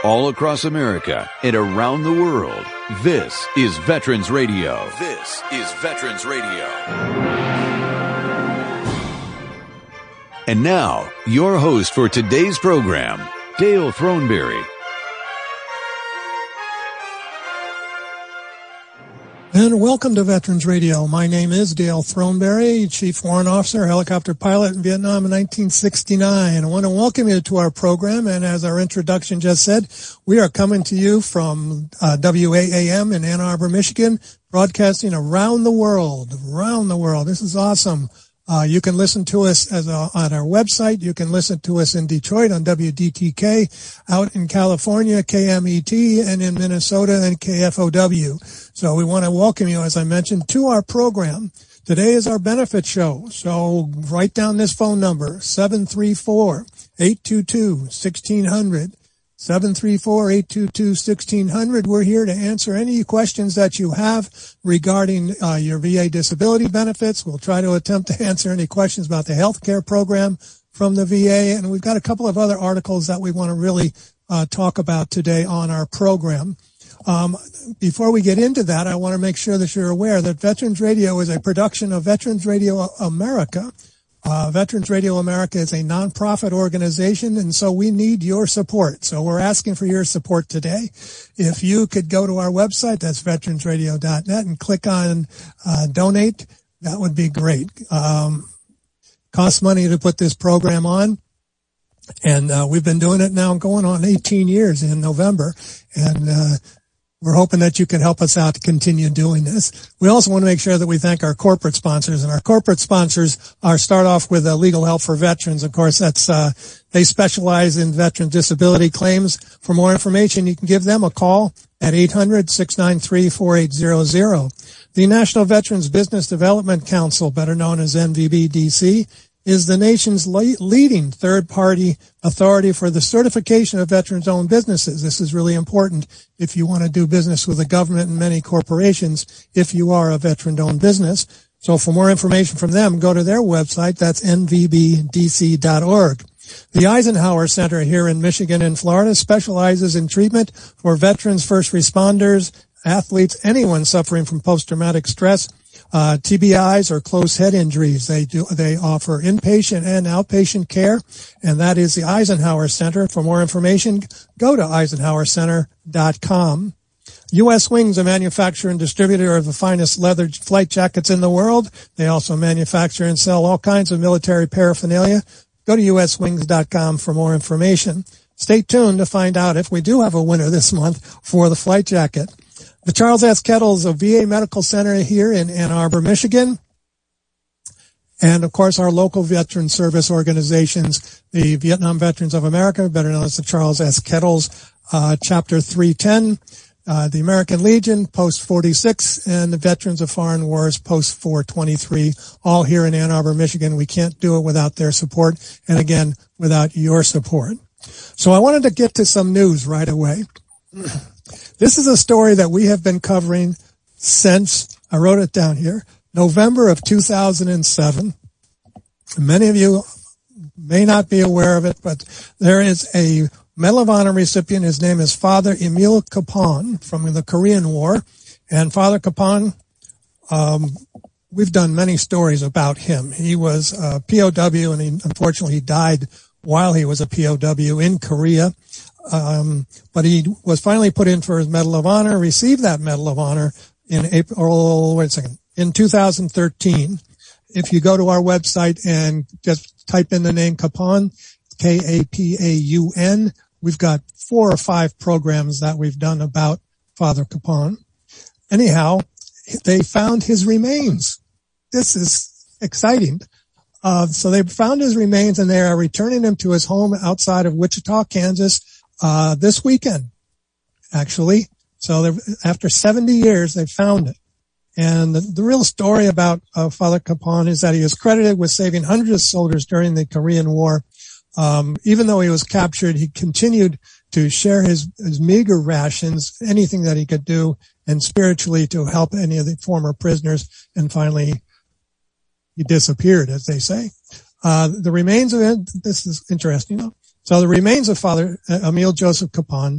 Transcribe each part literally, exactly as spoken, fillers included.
all across America and around the world. This is Veterans Radio. This is Veterans Radio. And now, your host for today's program, Dale Throneberry. And welcome to Veterans Radio. My name is Dale Throneberry, Chief Warrant Officer, helicopter pilot in Vietnam in nineteen sixty-nine. I want to welcome you to our program, and as our introduction just said, we are coming to you from uh, W A A M in Ann Arbor, Michigan, broadcasting around the world, around the world. This is awesome. Uh, you can listen to us as a, on our website. You can listen to us in Detroit on W D T K, out in California, K M E T, and in Minnesota and K F O W. So we want to welcome you, as I mentioned, to our program. Today is our benefit show. So write down this phone number, seven three four, eight two two, one six zero zero. seven three four, eight two two, one six zero zero. We're here to answer any questions that you have regarding uh, your V A disability benefits. We'll try to attempt to answer any questions about the health care program from the V A. And we've got a couple of other articles that we want to really uh, talk about today on our program. Um, before we get into that, I want to make sure that you're aware that Veterans Radio is a production of Veterans Radio America. Uh, Veterans Radio America is a nonprofit organization, and so we need your support. So we're asking for your support today. If you could go to our website, that's veterans radio dot net, and click on uh, donate, that would be great. Um, costs money to put this program on, and uh, we've been doing it now going on eighteen years in November, and uh we're hoping that you can help us out to continue doing this. We also want to make sure that we thank our corporate sponsors, and our corporate sponsors are start off with uh, Legal Help for Veterans. Of course, that's uh they specialize in veteran disability claims. For more information, you can give them a call at eight hundred, six nine three, four eight zero zero. The National Veterans Business Development Council, better known as N V B D C, is the nation's leading third-party authority for the certification of veterans-owned businesses. This is really important if you want to do business with the government and many corporations, if you are a veteran-owned business. So for more information from them, go to their website. That's N V B D C dot org. The Eisenhower Center here in Michigan and Florida specializes in treatment for veterans, first responders, athletes, anyone suffering from post-traumatic stress, Uh, T B Is or closed head injuries. They do, they offer inpatient and outpatient care, and that is the Eisenhower Center. For more information, go to eisenhower center dot com. U S Wings, a manufacturer and distributor of the finest leather flight jackets in the world. They also manufacture and sell all kinds of military paraphernalia. Go to U S wings dot com for more information. Stay tuned to find out if we do have a winner this month for the flight jacket. The Charles S. Kettles, a V A medical center here in Ann Arbor, Michigan. And, of course, our local veteran service organizations, the Vietnam Veterans of America, better known as the Charles S. Kettles, uh, Chapter three ten, uh, the American Legion, Post forty-six, and the Veterans of Foreign Wars, Post four twenty-three, all here in Ann Arbor, Michigan. We can't do it without their support, and, again, without your support. So I wanted to get to some news right away. This is a story that we have been covering since, I wrote it down here, November of two thousand seven. Many of you may not be aware of it, but there is a Medal of Honor recipient. His name is Father Emil Kapaun from the Korean War. And Father Kapaun, um, we've done many stories about him. He was a P O W, and he, unfortunately he died while he was a P O W in Korea. Um, but he was finally put in for his Medal of Honor, received that Medal of Honor in April, wait a second, in two thousand thirteen. If you go to our website and just type in the name Kapaun, K A P A U N, we've got four or five programs that we've done about Father Kapaun. Anyhow, they found his remains. This is exciting. Uh, so they found his remains, and they are returning him to his home outside of Wichita, Kansas, Uh, this weekend, actually. So after seventy years, they found it. And the, the real story about uh, Father Kapaun is that he is credited with saving hundreds of soldiers during the Korean War. Um, even though he was captured, he continued to share his, his meager rations, anything that he could do, and spiritually to help any of the former prisoners. And finally, he disappeared, as they say. Uh, the remains of it, this is interesting. So the remains of Father Emil Joseph Kapaun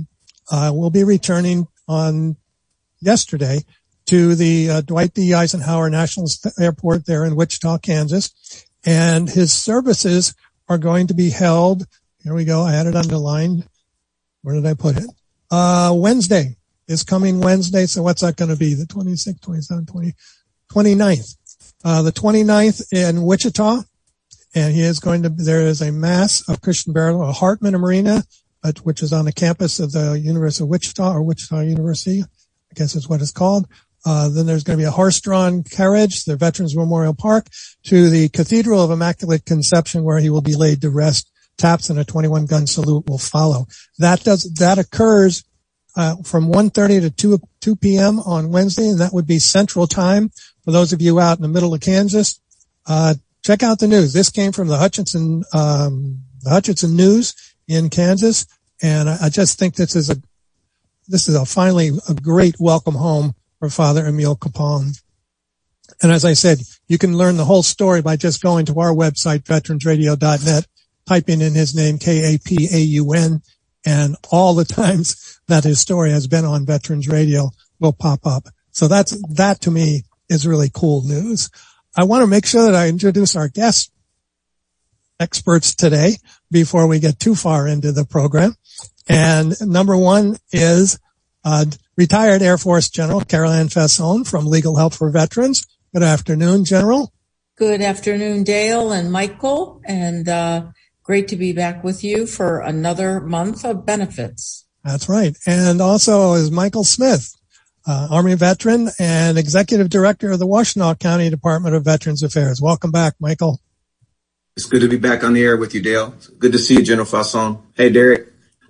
uh, will be returning on yesterday to the uh, Dwight D. Eisenhower National Airport there in Wichita, Kansas. And his services are going to be held. Here we go. I had it underlined. Where did I put it? Uh, Wednesday is coming Wednesday. So what's that going to be? The twenty-sixth, twenty-seventh, twentieth, twenty-ninth. Uh, the twenty-ninth in Wichita. And he is going to, there is a mass of Christian burial at Hartman Marina, which is on the campus of the University of Wichita, or Wichita University, I guess is what it's called. Uh, then there's going to be a horse-drawn carriage, the Veterans Memorial Park, to the Cathedral of Immaculate Conception, where he will be laid to rest. Taps and a twenty-one gun salute will follow. That does, that occurs, uh, from one thirty to two p.m. on Wednesday, and that would be Central Time. For those of you out in the middle of Kansas, uh, check out the news. This came from the Hutchinson, um, the Hutchinson News in Kansas. And I, I just think this is a, this is a finally a great welcome home for Father Emile Capone. And as I said, you can learn the whole story by just going to our website, veterans radio dot net, typing in his name, K A P A U N, and all the times that his story has been on Veterans Radio will pop up. So that's, that to me is really cool news. I want to make sure that I introduce our guest experts today before we get too far into the program. And number one is uh, retired Air Force General Carol Ann Fassone from Legal Help for Veterans. Good afternoon, General. Good afternoon, Dale and Michael, and uh, great to be back with you for another month of benefits. That's right. And also is Michael Smith, Uh, Army veteran and executive director of the Washtenaw County Department of Veterans Affairs. Welcome back, Michael. It's good to be back on the air with you, Dale. Good to see you, General Fassone. Hey, Derek.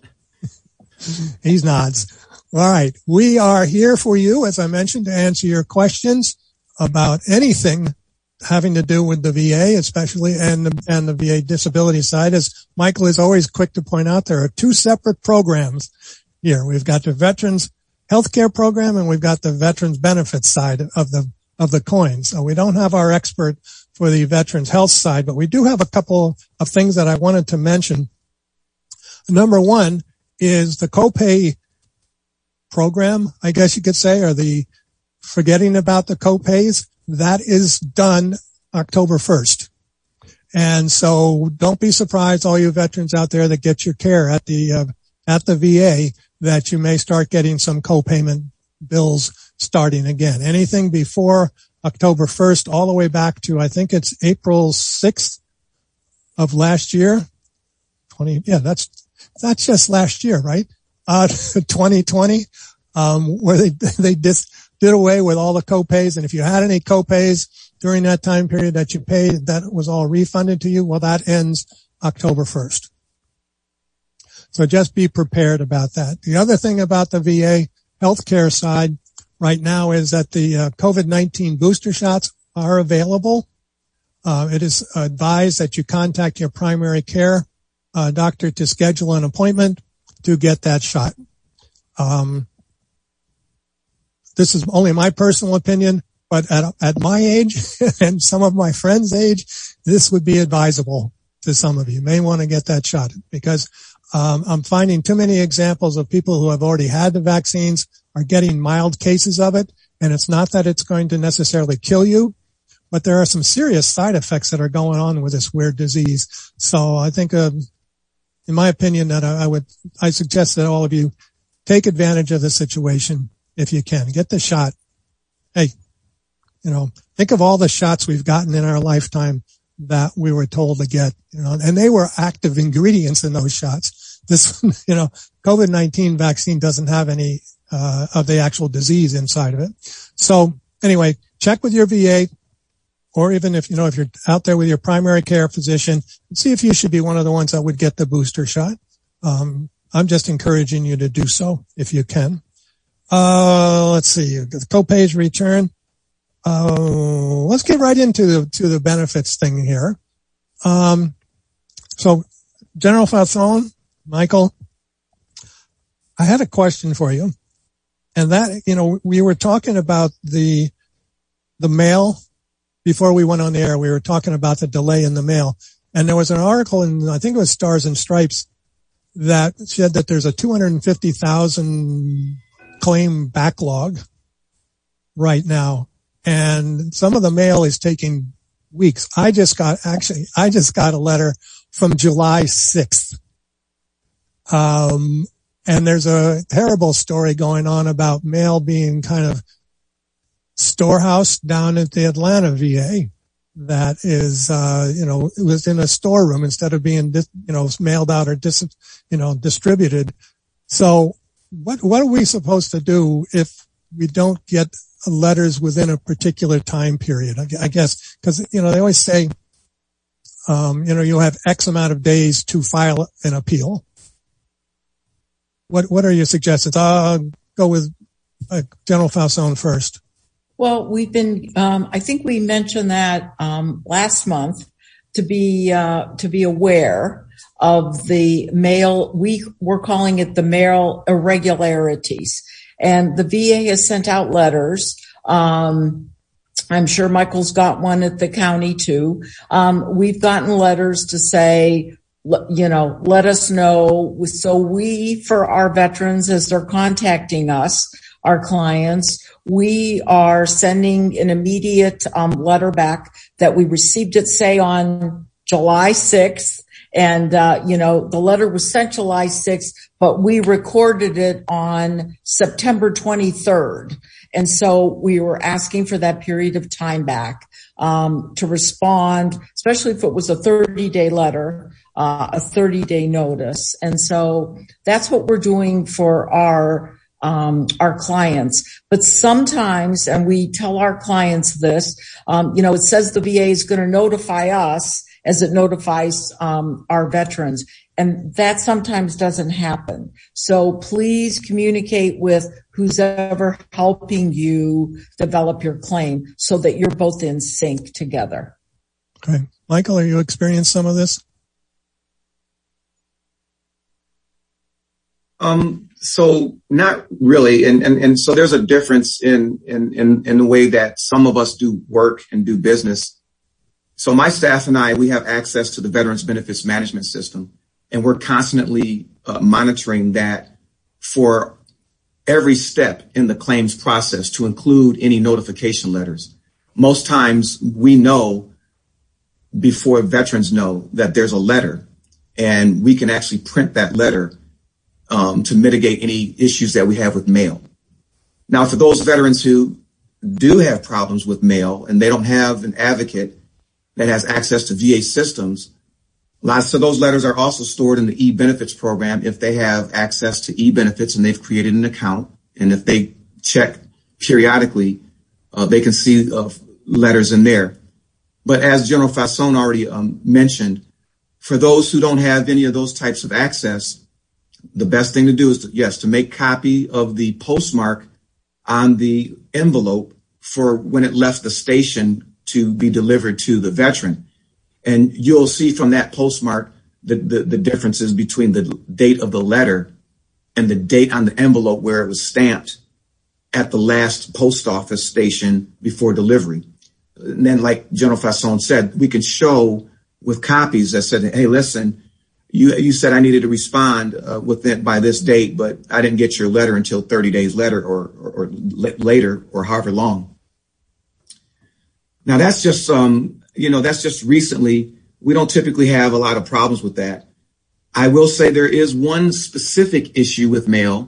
He nods. All right. We are here for you, as I mentioned, to answer your questions about anything having to do with the V A, especially, and the, and the V A disability side. As Michael is always quick to point out, there are two separate programs here. We've got the Veterans Healthcare program, and we've got the veterans benefits side of the of the coin. So we don't have our expert for the veterans health side, but we do have a couple of things that I wanted to mention. Number one is the copay program, I guess you could say, or the forgetting about the copays. That is done October first. And so don't be surprised, all you veterans out there that get your care at the uh, at the V A, that you may start getting some co-payment bills starting again. Anything before October first, all the way back to, I think it's April sixth of last year. twenty, yeah, that's, that's just last year, right? Uh, twenty twenty, um, where they, they just did away with all the co-pays. And if you had any co-pays during that time period that you paid, that was all refunded to you. Well, that ends October first. So just be prepared about that. The other thing about the V A healthcare side right now is that the uh, COVID nineteen booster shots are available. Uh, it is advised that you contact your primary care uh, doctor to schedule an appointment to get that shot. Um, this is only my personal opinion, but at, at my age and some of my friends' age, this would be advisable to some of you. You may want to get that shot because Um, I'm finding too many examples of people who have already had the vaccines are getting mild cases of it. And it's not that it's going to necessarily kill you, but there are some serious side effects that are going on with this weird disease. So I think, uh, in my opinion, that I, I would, I suggest that all of you take advantage of the situation if you can. Get the shot. Hey, you know, think of all the shots we've gotten in our lifetime that we were told to get, you know, and they were active ingredients in those shots. This, you know, COVID nineteen vaccine doesn't have any, uh, of the actual disease inside of it. So anyway, check with your V A, or even if, you know, if you're out there with your primary care physician, see if you should be one of the ones that would get the booster shot. Um, I'm just encouraging you to do so if you can. Uh, let's see, the co-pays return. Uh, let's get right into the, to the benefits thing here. Um, so General Fassone, Michael, I had a question for you. And that, you know, we were talking about the, the mail before we went on the air. We were talking about the delay in the mail. And there was an article in, I think it was Stars and Stripes, that said that there's a two hundred fifty thousand claim backlog right now, and some of the mail is taking weeks. I just got, actually, I just got a letter from July sixth. Um, and there's a terrible story going on about mail being kind of storehouse down at the Atlanta V A that is, uh, you know, it was in a storeroom instead of being, dis, you know, mailed out or dis, you know, distributed. So what, what are we supposed to do if we don't get letters within a particular time period? I guess, cause, you know, they always say, um, you know, you'll have X amount of days to file an appeal. What, what are your suggestions? I'll go with uh, General Falzone first. Well, we've been, um, I think we mentioned that, um, last month to be, uh, to be aware of the mail. We were calling it the mail irregularities, and the V A has sent out letters. Um, I'm sure Michael's got one at the county too. Um, we've gotten letters to say, you know, let us know. So we, for our veterans, as they're contacting us, our clients, we are sending an immediate um, letter back that we received it, say, on July sixth. And, uh, you know, the letter was sent July sixth, but we recorded it on September twenty-third. And so we were asking for that period of time back, um, to respond, especially if it was a thirty day letter, uh, a thirty day notice. And so that's what we're doing for our, um, our clients. But sometimes, and we tell our clients this, um, you know, it says the V A is going to notify us as it notifies um, our veterans. And that sometimes doesn't happen. So please communicate with who's ever helping you develop your claim so that you're both in sync together. Okay. Michael, are you experiencing some of this? Um, so not really. And, and, and so there's a difference in, in, in, in the way that some of us do work and do business. So my staff and I, we have access to the Veterans Benefits Management System, and we're constantly uh, monitoring that for every step in the claims process, to include any notification letters. Most times we know before veterans know that there's a letter, and we can actually print that letter um, to mitigate any issues that we have with mail. Now, for those veterans who do have problems with mail and they don't have an advocate that has access to V A systems, lots of those letters are also stored in the e-benefits program if they have access to e-benefits and they've created an account. And if they check periodically, uh, they can see uh, letters in there. But as General Falzone already um, mentioned, for those who don't have any of those types of access, the best thing to do is, to, yes, to make copy of the postmark on the envelope for when it left the station to be delivered to the veteran. And you'll see from that postmark the, the, the differences between the date of the letter and the date on the envelope where it was stamped at the last post office station before delivery. And then, like General Falzone said, we can show with copies that said, hey, listen, you, you said I needed to respond uh, within by this date, but I didn't get your letter until thirty days later or, or, or later or however long. Now, that's just, um, you know, that's just recently. We don't typically have a lot of problems with that. I will say there is one specific issue with mail.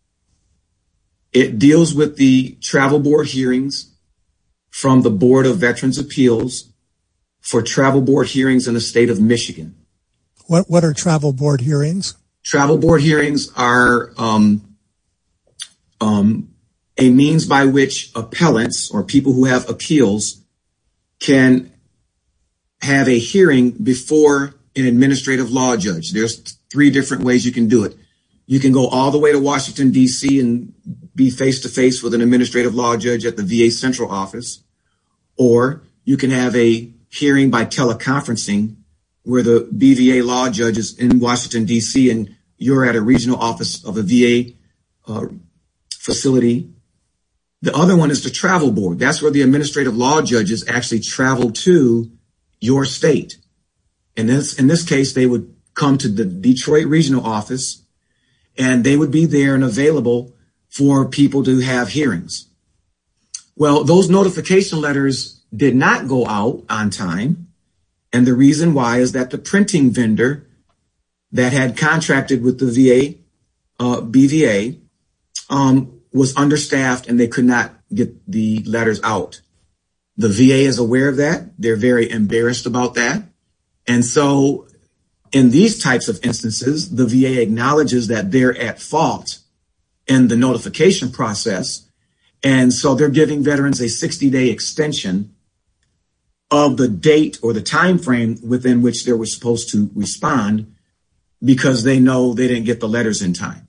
It deals with the travel board hearings from the Board of Veterans Appeals for travel board hearings in the state of Michigan. What, what are travel board hearings? Travel board hearings are, um, um, a means by which appellants or people who have appeals can have a hearing before an administrative law judge. There's three different ways you can do it. You can go all the way to Washington, D C and be face to face with an administrative law judge at the V A central office, or you can have a hearing by teleconferencing where the B V A law judge is in Washington, D C and you're at a regional office of a V A uh, facility. The other one is the travel board. That's where the administrative law judges actually travel to your state. In this, in this case, they would come to the Detroit regional office, and they would be there and available for people to have hearings. Well, those notification letters did not go out on time. And the reason why is that the printing vendor that had contracted with the V A, uh, B V A, um, was understaffed and they could not get the letters out. The V A is aware of that. They're very embarrassed about that. And so in these types of instances, the V A acknowledges that they're at fault in the notification process. And so they're giving veterans a sixty day extension of the date or the time frame within which they were supposed to respond, because they know they didn't get the letters in time.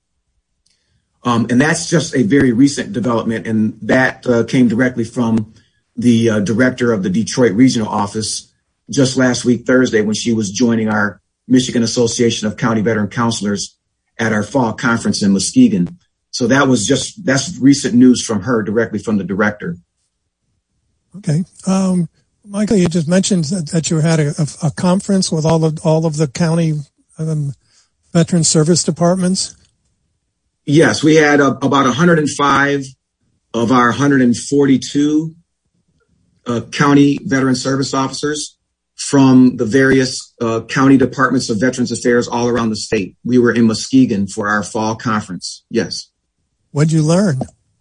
Um, and that's just a very recent development. And that uh, came directly from the uh, director of the Detroit regional office just last week, Thursday, when she was joining our Michigan Association of County Veteran Counselors at our fall conference in Muskegon. So that was just, that's recent news from her directly from the director. Okay. Um, Michael, you just mentioned that, that you had a, a, a conference with all of all of the county um, veteran service departments. Yes, we had uh, about one hundred five of our one hundred forty-two uh, county veteran service officers from the various uh, county departments of Veterans Affairs all around the state. We were in Muskegon for our fall conference. Yes. What'd you learn?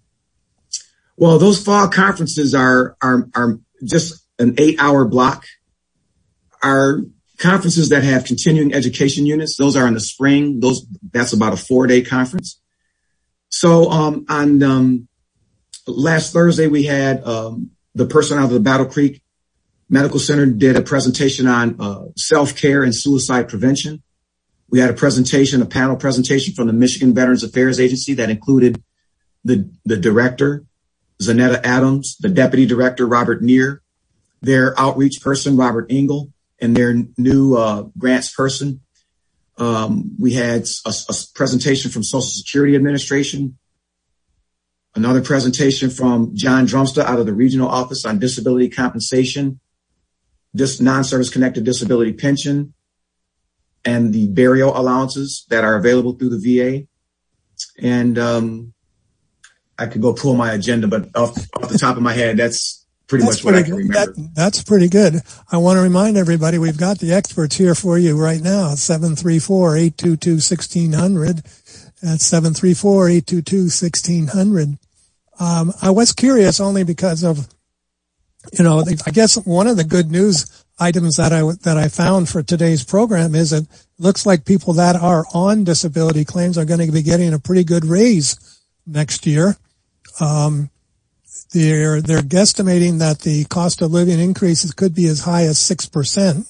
Well, those fall conferences are are are just an eight hour block. Our conferences that have continuing education units, those are in the spring. Those that's about a four day conference. So um, on um, last Thursday, we had um, the person out of the Battle Creek Medical Center did a presentation on uh, self-care and suicide prevention. We had a presentation, a panel presentation from the Michigan Veterans Affairs Agency that included the, the director, Zanetta Adams, the deputy director, Robert Neer, their outreach person, Robert Engel, and their new uh, grants person. Um, we had a, a presentation from Social Security Administration, another presentation from John Drumsta out of the regional office on disability compensation, this non-service connected disability pension, and the burial allowances that are available through the V A. And um, I could go pull my agenda, but off, off the top of my head, that's pretty that's much pretty what I can remember. That, that's pretty good. I want to remind everybody we've got the experts here for you right now. seven three four, eight two two, one six zero zero. That's seven three four, eight two two, one six zero zero. Um, I was curious only because of, you know, I guess one of the good news items that I, that I found for today's program is it looks like people that are on disability claims are going to be getting a pretty good raise next year. Um, They're, they're guesstimating that the cost of living increases could be as high as six percent.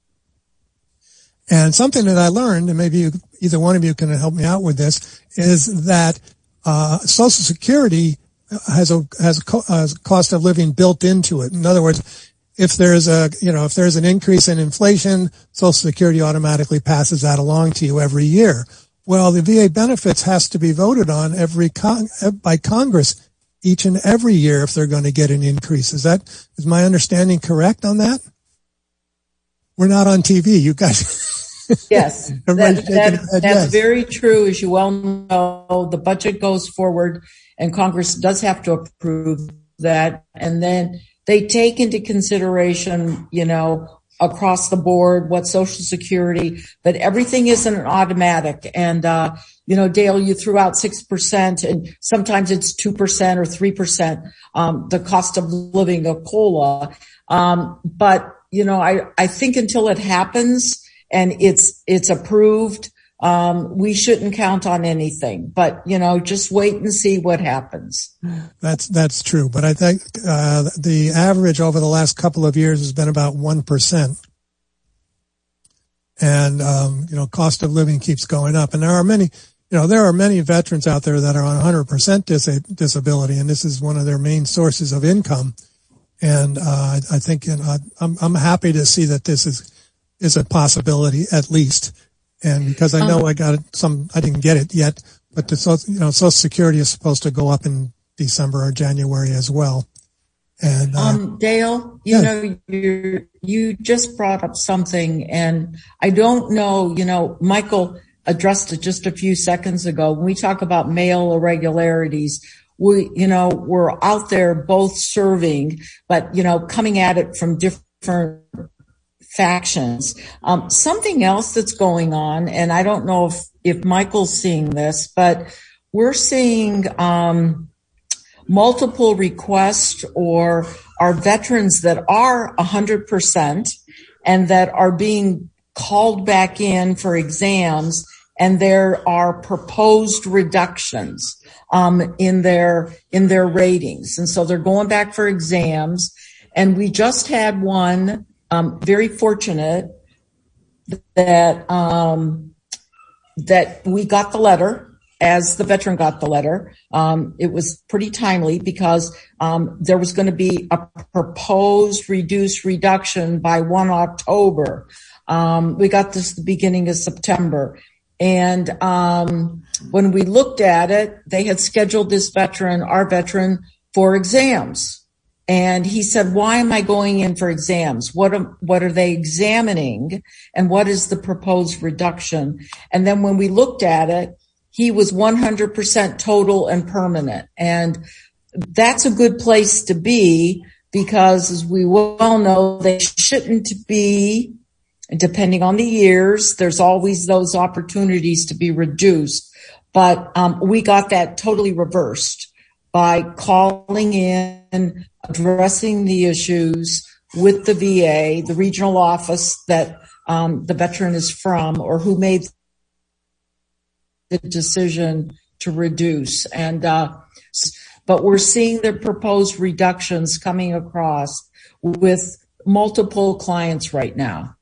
And something that I learned, and maybe you, either one of you can help me out with this, is that, uh, Social Security has a, has a, co- has a cost of living built into it. In other words, if there's a, you know, if there's an increase in inflation, Social Security automatically passes that along to you every year. Well, the V A benefits has to be voted on every con- by Congress each and every year if they're going to get an increase. Is that, is my understanding correct on that? We're not on T V, you guys. Yes, that, that, that's yes. very true. As you well know, the budget goes forward and Congress does have to approve that. And then they take into consideration, you know, across the board, what Social Security, but everything isn't automatic. And, uh, you know, Dale, you threw out six percent and sometimes it's two percent or three percent, um, the cost of living, a COLA. Um, but, you know, I, I think until it happens and it's, it's approved, um, we shouldn't count on anything, but, you know, just wait and see what happens. That's, that's true. But I think, uh, the average over the last couple of years has been about one percent. And, um, you know, cost of living keeps going up. And there are many, you know, there are many veterans out there that are on one hundred percent dis- disability, and this is one of their main sources of income. And, uh, I, I think, you know, I'm, I'm happy to see that this is, is a possibility at least. And because I know um, I got some, I didn't get it yet, but the, you know, Social Security is supposed to go up in December or January as well. And, uh, um, Dale, you yeah. know, you you just brought up something, and I don't know, you know, Michael addressed it just a few seconds ago. When we talk about mail irregularities, we, you know, we're out there both serving, but, you know, coming at it from different factions. Um, something else that's going on, and I don't know if, if Michael's seeing this, but we're seeing, um, multiple requests or our veterans that are one hundred percent and that are being called back in for exams, and there are proposed reductions um, in their in their ratings, and so they're going back for exams. And we just had one, um, very fortunate that um, that we got the letter. As the veteran got the letter, um, it was pretty timely because um, there was going to be a proposed reduced reduction by the first of October. Um, we got this at the beginning of September. And um, when we looked at it, they had scheduled this veteran, our veteran, for exams. And he said, why am I going in for exams? What are, what are they examining? And what is the proposed reduction? And then when we looked at it, he was one hundred percent total and permanent. And that's a good place to be because, as we well know, they shouldn't be, depending on the years, there's always those opportunities to be reduced. But um, we got that totally reversed by calling in, addressing the issues with the V A, the regional office that um, the veteran is from, or who made the decision to reduce. And, uh, but we're seeing the proposed reductions coming across with multiple clients right now.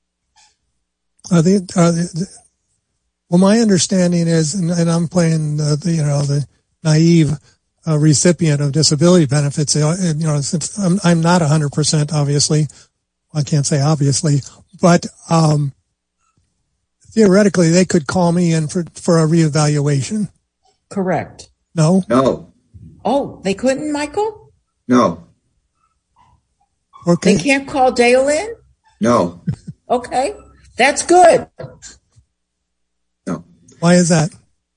Are they, are they, well, my understanding is, and, and I'm playing the, the, you know, the naive uh, recipient of disability benefits. You know, since I'm, I'm not one hundred percent, obviously. I can't say obviously, but, um, theoretically, they could call me in for, for a reevaluation. Correct. No? No. Oh, they couldn't, Michael? No. Okay. They can't call Dale in? No. Okay. That's good. No. Why is that?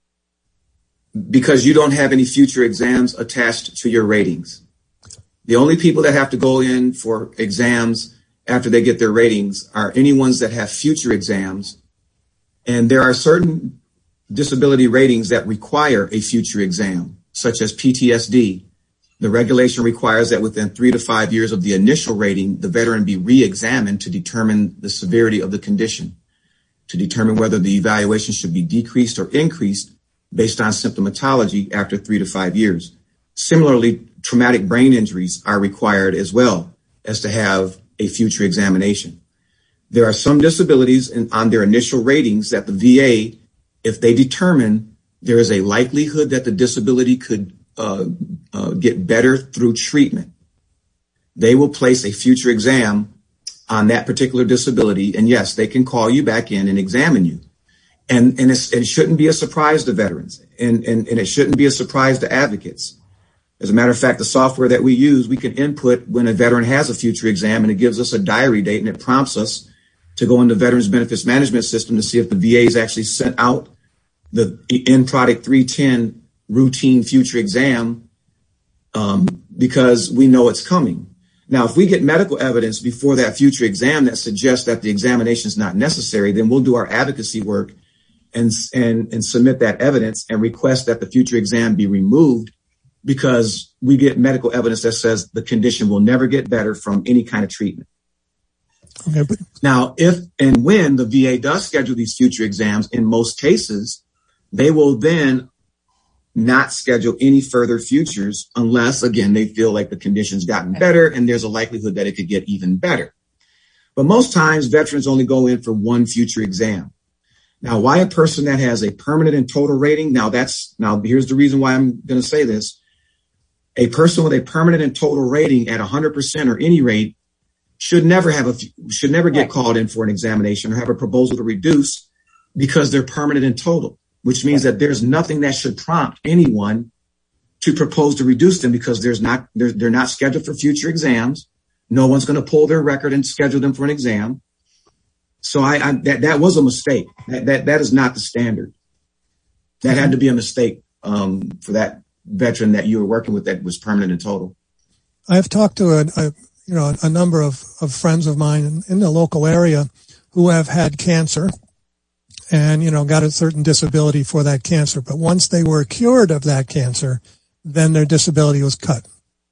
Because you don't have any future exams attached to your ratings. The only people that have to go in for exams after they get their ratings are any ones that have future exams. And there are certain disability ratings that require a future exam, such as P T S D. The regulation requires that within three to five years of the initial rating, the veteran be re-examined to determine the severity of the condition, to determine whether the evaluation should be decreased or increased based on symptomatology after three to five years. Similarly, traumatic brain injuries are required as well as to have a future examination. There are some disabilities in, on their initial ratings that the V A, if they determine there is a likelihood that the disability could uh, uh, get better through treatment, they will place a future exam on that particular disability. And yes, they can call you back in and examine you. And, and it's, it shouldn't be a surprise to veterans, and, and, and it shouldn't be a surprise to advocates. As a matter of fact, the software that we use, we can input when a veteran has a future exam, and it gives us a diary date, and it prompts us to go into Veterans Benefits Management System to see if the V A has actually sent out the end product three ten routine future exam, um, because we know it's coming. Now, if we get medical evidence before that future exam that suggests that the examination is not necessary, then we'll do our advocacy work and, and, and submit that evidence and request that the future exam be removed, because we get medical evidence that says the condition will never get better from any kind of treatment. Okay, but now, if and when the V A does schedule these future exams, in most cases, they will then not schedule any further futures unless, again, they feel like the condition's gotten better and there's a likelihood that it could get even better. But most times, veterans only go in for one future exam. Now, why a person that has a permanent and total rating? Now, that's now here's the reason why I'm going to say this. A person with a permanent and total rating at one hundred percent or any rate should never have a should never get called in for an examination or have a proposal to reduce, because they're permanent and total, which means that there's nothing that should prompt anyone to propose to reduce them because there's not, they're, they're not scheduled for future exams. No one's going to pull their record and schedule them for an exam. So I, I that, that was a mistake. That, that, that is not the standard. That had to be a mistake, um, for that veteran that you were working with that was permanent and total. I've talked to a, a you know, a number of, of friends of mine in, in the local area who have had cancer and, you know, got a certain disability for that cancer. But once they were cured of that cancer, then their disability was cut.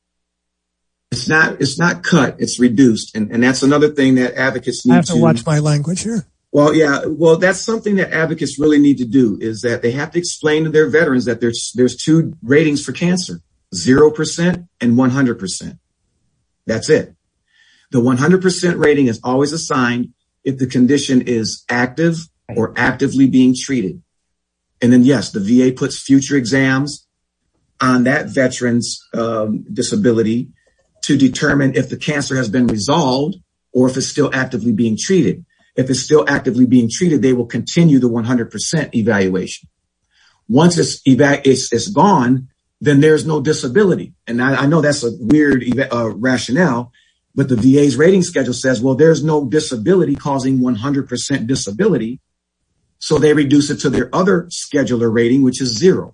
It's not, it's not cut, it's reduced. And, and that's another thing that advocates need to. I have to, to watch my language here. Well, yeah, well, that's something that advocates really need to do is that they have to explain to their veterans that there's, there's two ratings for cancer, zero percent and one hundred percent. That's it. The one hundred percent rating is always assigned if the condition is active or actively being treated. And then, yes, the V A puts future exams on that veteran's um, disability to determine if the cancer has been resolved or if it's still actively being treated. If it's still actively being treated, they will continue the one hundred percent evaluation. Once it's, eva- it's, it's gone, then there's no disability. And I, I know that's a weird uh, rationale, but the V A's rating schedule says, well, there's no disability causing one hundred percent disability. So they reduce it to their other scheduler rating, which is zero.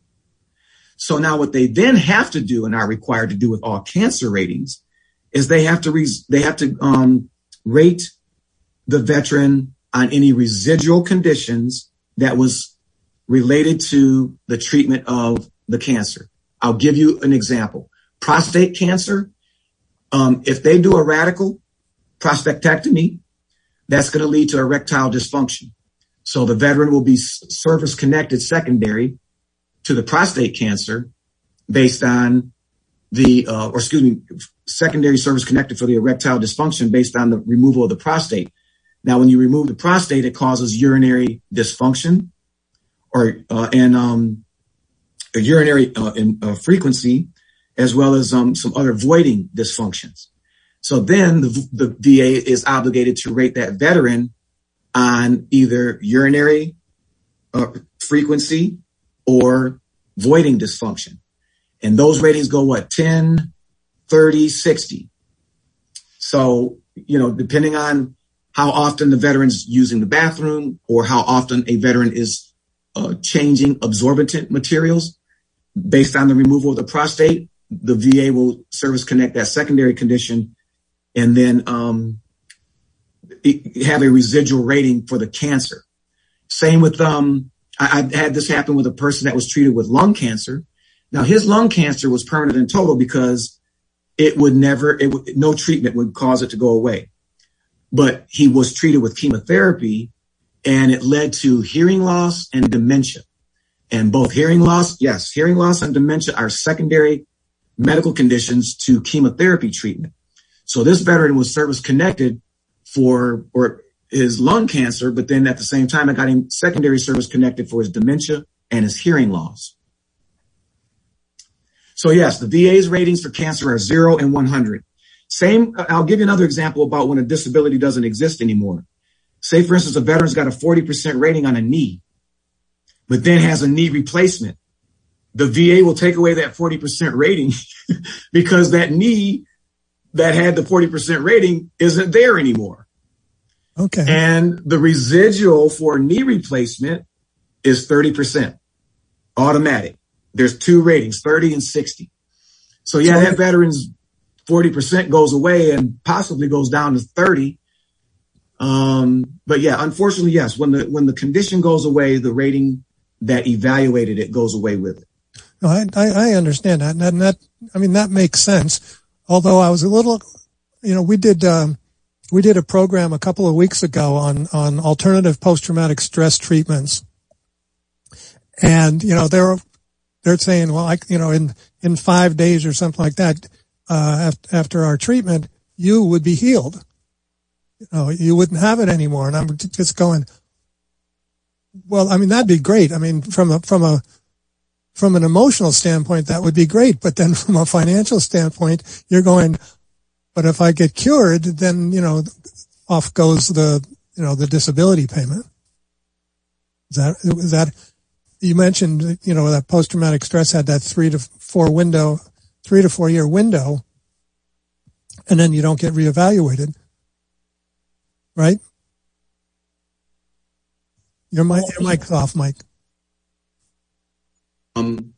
So now what they then have to do and are required to do with all cancer ratings is they have to, res- they have to um, rate the veteran on any residual conditions that was related to the treatment of the cancer. I'll give you an example. Prostate cancer, um, if they do a radical prostatectomy, that's going to lead to erectile dysfunction. So the veteran will be service connected secondary to the prostate cancer based on the, uh, or excuse me, secondary service connected for the erectile dysfunction based on the removal of the prostate. Now, when you remove the prostate, it causes urinary dysfunction or, uh, and, um, a urinary uh, in, uh, frequency, as well as, um, some other voiding dysfunctions. So then the, the V A is obligated to rate that veteran on either urinary uh, frequency or voiding dysfunction. And those ratings go what, ten, thirty, sixty. So, you know, depending on how often the veteran's using the bathroom or how often a veteran is uh, changing absorbent materials based on the removal of the prostate, the V A will service connect that secondary condition and then um, have a residual rating for the cancer. Same with, um, I, I had this happen with a person that was treated with lung cancer. Now his lung cancer was permanent and total because it would never, it would, no treatment would cause it to go away. But he was treated with chemotherapy and it led to hearing loss and dementia. And both hearing loss, yes, hearing loss and dementia are secondary medical conditions to chemotherapy treatment. So this veteran was service connected for or his lung cancer, but then at the same time, I got him secondary service connected for his dementia and his hearing loss. So yes, the V A's ratings for cancer are zero and one hundred. Same, I'll give you another example about when a disability doesn't exist anymore. Say, for instance, a veteran's got a forty percent rating on a knee, but then has a knee replacement. The V A will take away that forty percent rating because that knee that had the forty percent rating isn't there anymore. Okay. And the residual for knee replacement is thirty percent automatic. There's two ratings, thirty and sixty. So yeah, that veteran's forty percent goes away and possibly goes down to thirty. Um, but yeah, unfortunately, yes, when the, when the condition goes away, the rating that evaluated it goes away with it. No, I, I, I understand that. And that, I mean, that makes sense. Although I was a little, you know, we did, um, we did a program a couple of weeks ago on, on alternative post-traumatic stress treatments. And, you know, they're, they're saying, well, I, you know, in, in five days or something like that, uh, after our treatment, you would be healed. You know, you wouldn't have it anymore. And I'm just going, well, I mean, that'd be great. I mean, from a, from a, from an emotional standpoint, that would be great. But then from a financial standpoint, you're going, but if I get cured, then, you know, off goes the, you know, the disability payment. Is that, is that, you mentioned, you know, that post-traumatic stress had that three to four window, three to four year window, and then you don't get reevaluated, right? Your mic, your mic's off, Mike. Um.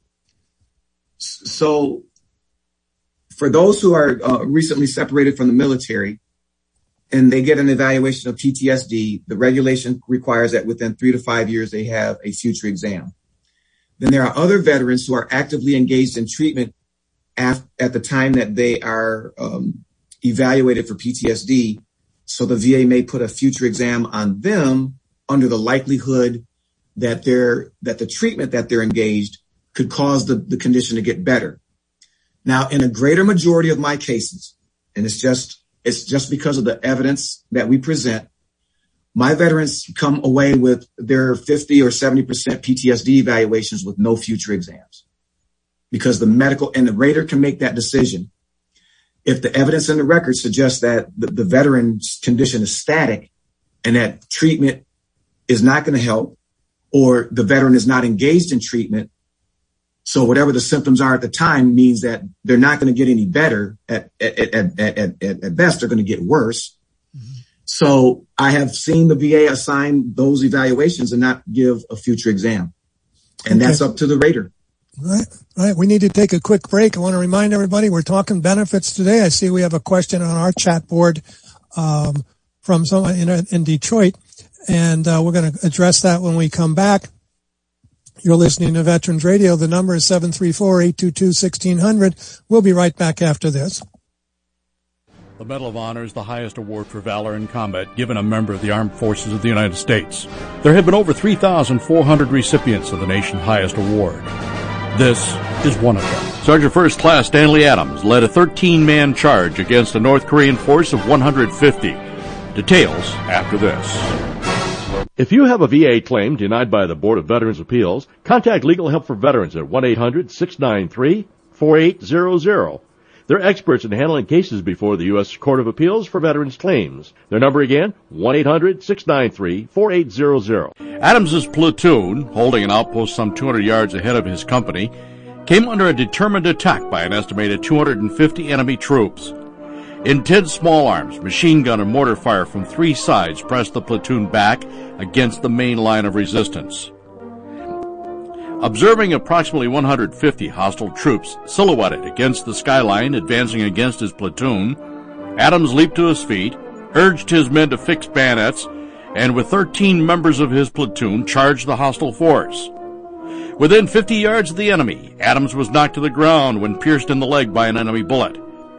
So, for those who are uh, recently separated from the military, and they get an evaluation of P T S D, the regulation requires that within three to five years they have a future exam. Then there are other veterans who are actively engaged in treatment at, at the time that they are um, evaluated for P T S D. So the V A may put a future exam on them under the likelihood that they're, that the treatment that they're engaged could cause the, the condition to get better. Now, in a greater majority of my cases, and it's just It's just because of the evidence that we present, my veterans come away with their fifty or seventy percent P T S D evaluations with no future exams, because the medical and the rater can make that decision. If the evidence in the record suggests that the, the veteran's condition is static and that treatment is not going to help, or the veteran is not engaged in treatment, so whatever the symptoms are at the time means that they're not going to get any better. At, at, at, at, at, at best, they're going to get worse. Mm-hmm. So I have seen the V A assign those evaluations and not give a future exam. And okay. That's up to the rater. All right. All right. We need to take a quick break. I want to remind everybody we're talking benefits today. I see we have a question on our chat board um, from someone in, in Detroit, and uh, we're going to address that when we come back. You're listening to Veterans Radio. The number is seven three four, eight two two, one six zero zero. We'll be right back after this. The Medal of Honor is the highest award for valor in combat given a member of the Armed Forces of the United States. There have been over three thousand four hundred recipients of the nation's highest award. This is one of them. Sergeant First Class Stanley Adams led a thirteen-man charge against a North Korean force of one hundred fifty. Details after this. If you have a V A claim denied by the Board of Veterans' Appeals, contact Legal Help for Veterans at one eight hundred, six nine three, four eight zero zero. They're experts in handling cases before the U S Court of Appeals for veterans' claims. Their number again, one eight hundred, six nine three, four eight zero zero. Adams's platoon, holding an outpost some two hundred yards ahead of his company, came under a determined attack by an estimated two hundred fifty enemy troops. Intense small arms, machine gun, and mortar fire from three sides pressed the platoon back against the main line of resistance. Observing approximately one hundred fifty hostile troops silhouetted against the skyline advancing against his platoon, Adams leaped to his feet, urged his men to fix bayonets, and with thirteen members of his platoon charged the hostile force. Within fifty yards of the enemy, Adams was knocked to the ground when pierced in the leg by an enemy bullet.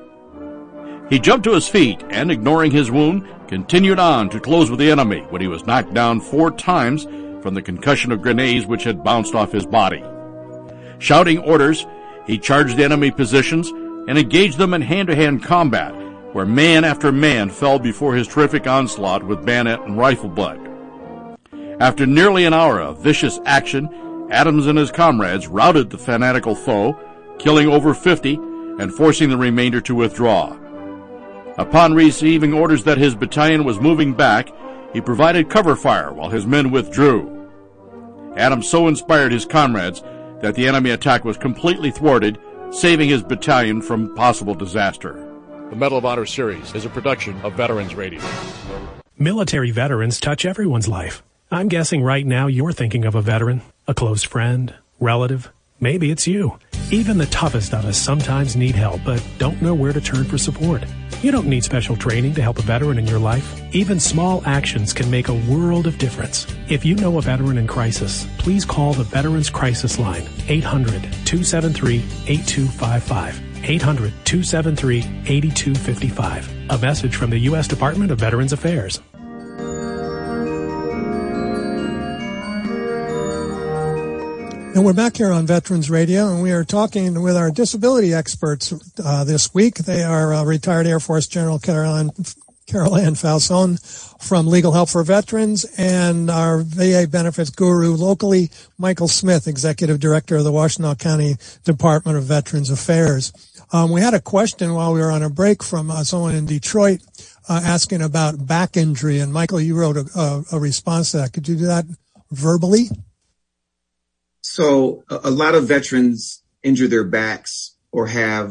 He jumped to his feet and, ignoring his wound, continued on to close with the enemy when he was knocked down four times from the concussion of grenades which had bounced off his body. Shouting orders, he charged the enemy positions and engaged them in hand-to-hand combat, where man after man fell before his terrific onslaught with bayonet and rifle butt. After nearly an hour of vicious action, Adams and his comrades routed the fanatical foe, killing over fifty and forcing the remainder to withdraw. Upon receiving orders that his battalion was moving back, he provided cover fire while his men withdrew. Adams so inspired his comrades that the enemy attack was completely thwarted, saving his battalion from possible disaster. The Medal of Honor series is a production of Veterans Radio. Military veterans touch everyone's life. I'm guessing right now you're thinking of a veteran, a close friend, relative. Maybe it's you. Even the toughest of us sometimes need help, but don't know where to turn for support. You don't need special training to help a veteran in your life. Even small actions can make a world of difference. If you know a veteran in crisis, please call the Veterans Crisis Line, eight hundred, two seven three, eight two five five. eight hundred, two seven three, eight two five five. A message from the U S Department of Veterans Affairs. And we're back here on Veterans Radio, and we are talking with our disability experts uh, this week. They are uh, retired Air Force General Carol Carol Ann Falzone from Legal Help for Veterans, and our V A benefits guru locally, Michael Smith, Executive Director of the Washtenaw County Department of Veterans Affairs. Um, we had a question while we were on a break from uh, someone in Detroit uh, asking about back injury, and Michael, you wrote a, a, a response to that. Could you do that verbally? So a, a lot of veterans injure their backs or have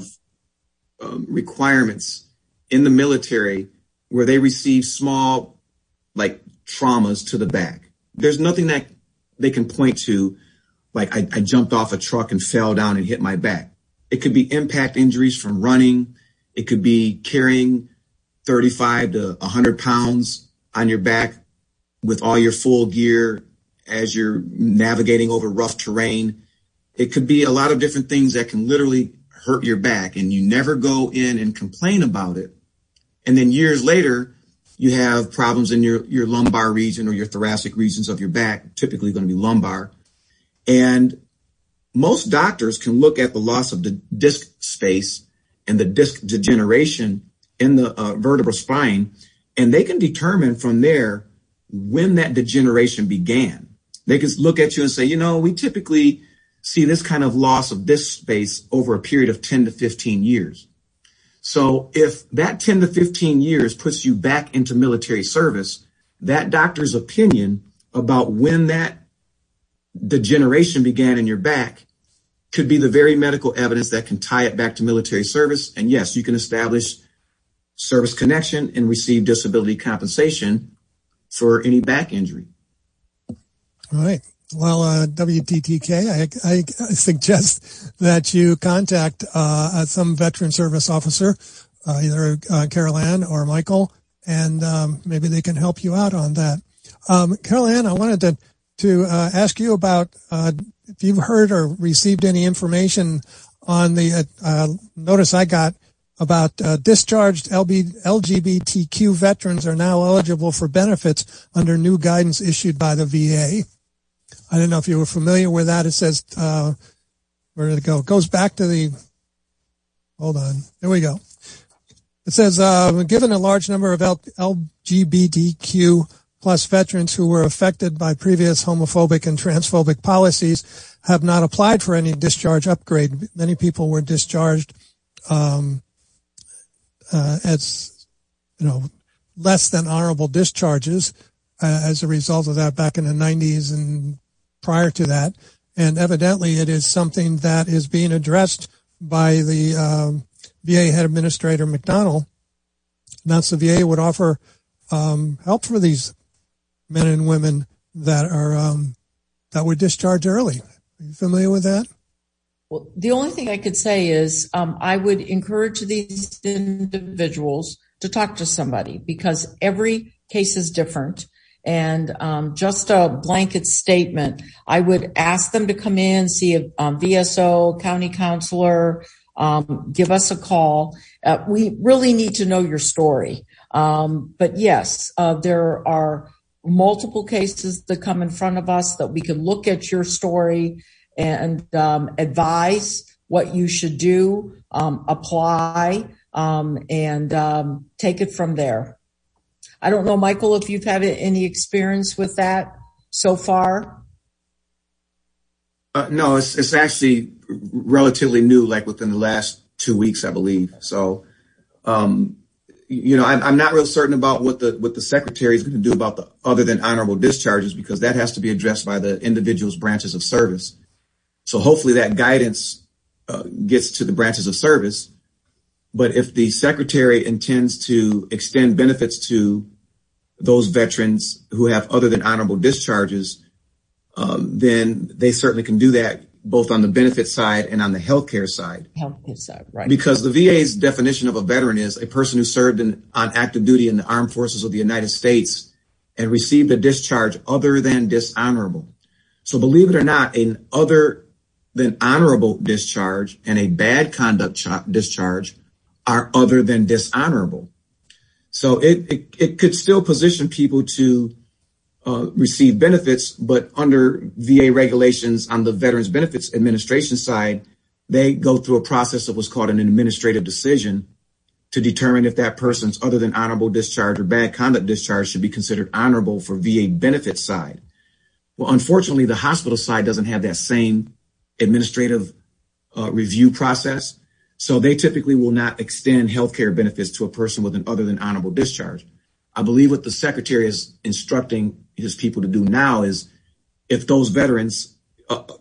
um, requirements in the military where they receive small, like, traumas to the back. There's nothing that they can point to, like I, I jumped off a truck and fell down and hit my back. It could be impact injuries from running. It could be carrying thirty-five to one hundred pounds on your back with all your full gear as you're navigating over rough terrain. It could be a lot of different things that can literally hurt your back, and you never go in and complain about it. And then years later, you have problems in your, your lumbar region or your thoracic regions of your back, typically going to be lumbar. And most doctors can look at the loss of the disc space and the disc degeneration in the uh, vertebral spine, and they can determine from there when that degeneration began. They can look at you and say, you know, we typically see this kind of loss of disc space over a period of ten to fifteen years. So if that ten to fifteen years puts you back into military service, that doctor's opinion about when that degeneration began in your back could be the very medical evidence that can tie it back to military service. And yes, you can establish service connection and receive disability compensation for any back injury. All right. Well, uh, W T T K, I, I suggest that you contact uh, some veteran service officer, uh, either uh, Carol Ann or Michael, and um, maybe they can help you out on that. Um, Carol Ann, I wanted to to uh, ask you about uh, if you've heard or received any information on the uh, uh, notice I got about uh, discharged L G B T Q veterans are now eligible for benefits under new guidance issued by the V A. I don't know if you were familiar with that. It says, uh, where did it go? It goes back to the, hold on. There we go. It says, uh, given a large number of L G B T Q plus veterans who were affected by previous homophobic and transphobic policies have not applied for any discharge upgrade. Many people were discharged, um, uh, as, you know, less than honorable discharges uh, as a result of that back in the nineties and prior to that. And evidently it is something that is being addressed by the um, V A head administrator, McDonnell. And that's the V A would offer um, help for these men and women that are um, that were discharged early. Are you familiar with that? Well, the only thing I could say is um, I would encourage these individuals to talk to somebody because every case is different. And um, just a blanket statement, I would ask them to come in, see a um, V S O, county counselor, um, give us a call. Uh, we really need to know your story. Um, but yes, uh, there are multiple cases that come in front of us that we can look at your story and um, advise what you should do, um, apply, um, and um, take it from there. I don't know, Michael, if you've had any experience with that so far. Uh, no, it's it's actually relatively new, like within the last two weeks, I believe. So, um, you know, I'm, I'm not real certain about what the what the secretary is going to do about the other than honorable discharges, because that has to be addressed by the individual's branches of service. So hopefully that guidance uh, gets to the branches of service. But if the secretary intends to extend benefits to those veterans who have other than honorable discharges, um, then they certainly can do that both on the benefit side and on the healthcare side. Healthcare side, right. Because the V A's definition of a veteran is a person who served in, on active duty in the armed forces of the United States and received a discharge other than dishonorable. So believe it or not, an other than honorable discharge and a bad conduct ch- discharge are other than dishonorable. So it, it, it could still position people to uh, receive benefits, but under V A regulations on the Veterans Benefits Administration side, they go through a process of what's called an administrative decision to determine if that person's other than honorable discharge or bad conduct discharge should be considered honorable for V A benefit side. Well, unfortunately, the hospital side doesn't have that same administrative uh, review process. So they typically will not extend healthcare benefits to a person with an other than honorable discharge. I believe what the secretary is instructing his people to do now is if those veterans uh,